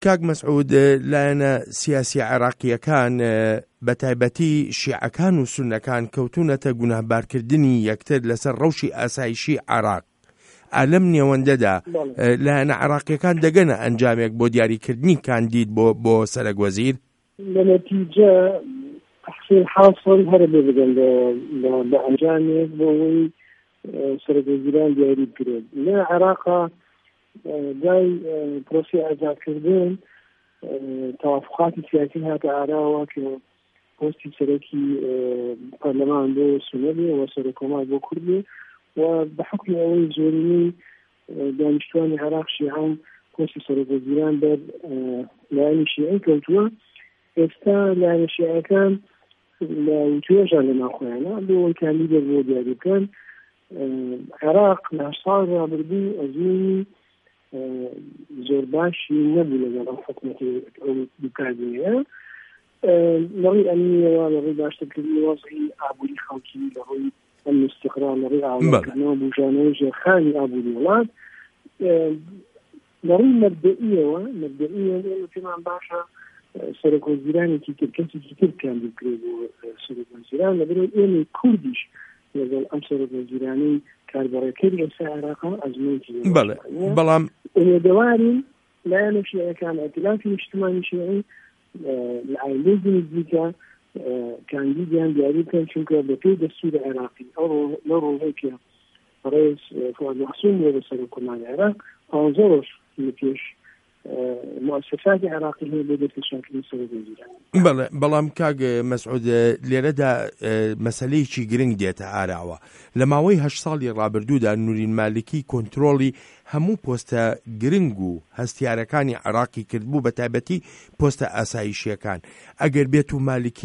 کاک مەسعود لایەنە سیاسی عێراقیەکان بەتایبەتی شیعەکان و سوننەکان کەوتونەتە گوناهبارکردنی یەکتر لەسەر ڕەوشی ئاسایشی عێراق. لەم نێوەندەدا لایەنە عێراقیەکان دەگەنە ئەنجامێک بۆ دیاریکردنی کاندید بۆ سەرۆکوەزیر؟ لە نەتیجە تحصیل حاصل هەرە بێ بدەن بە ئەنجامێک بۆ ئەوەی سەرۆکوەزیران دیاری بکرێت. لە عێراقا دوای پرۆسی ئازادکردن تەوافقاتی سیاسی هاتە ئاراوە کە پۆستی سەرۆکی پەرلەمان بۆ سونە بێ و سەرۆکۆمار بۆ کورد بێ و بە حکمی ئەوەی زۆرینەی دانیشتوانی عێراق شیعەن پۆستی سەرۆکوەزیران بەر لایەنی شیعی کەوتووە. ئێستا لایەنە شیعەکان لە وتوێژان لە ناوخۆیانە بۆ ئەوەی کاندیدێک بۆ دیاری بکەن. عێراق لە ساڵی ڕابردوو ئەزموونی زۆر باشی نەبوو لەگەڵ ئەو حکومەتی ئەو دووکاردنیە لەڕووی ئەمنیەوە، لەڕووی باشترکردنی وەزعی ئابووری خەڵکی، لەڕووی ئەمن استقرار، لەڕووی ئاوادەکردنەوە بوژانەوەی ژێرخانی ئابووری وڵات. لەڕووی مەبدەئیەوە ئێمە پێمان باشە سەرۆکوەزیرانێکی تر کەسێکی تر کاندید بکرێت بۆ سەرۆکوەزیران لەبەرەوەی ئێمەی کوردیش لەگەڵ ئەم سەرۆکوەزیرانەی کاربڕێکەری ئێستا عێراقا ئەزموونێکی بەڵام ئومێدەوارین لایەنە شیعەکان ئەتلافی نیشتمانی شیعی لە ئایندەی نزیکە کاندیدیان دیاری بکەن، چونکە بەپێی دەستوری عێراقی لە ڕۆژەی کە ڕێز فواد مەحسوون بووە بە سەرۆکۆماری عێراق 15 ڕۆژ لە پێش مؤسساتی عێراقی هەیە بۆ دەستنیشانکردنی سەرۆکوەزیران. بەڵام کاک مەسعود لێرەدا مەسەلەیەکی گرنگ دێتە ئاراوە. لە ماوەی 8 ساڵی ڕابردوودا نورین مالکی کۆنترۆڵی هەموو پۆستە گرنگ و هەستیارەکانی عێراقی کردبوو، بە تایبەتی پۆستە ئاسایشیەکان. ئەگەر بێت و مالکی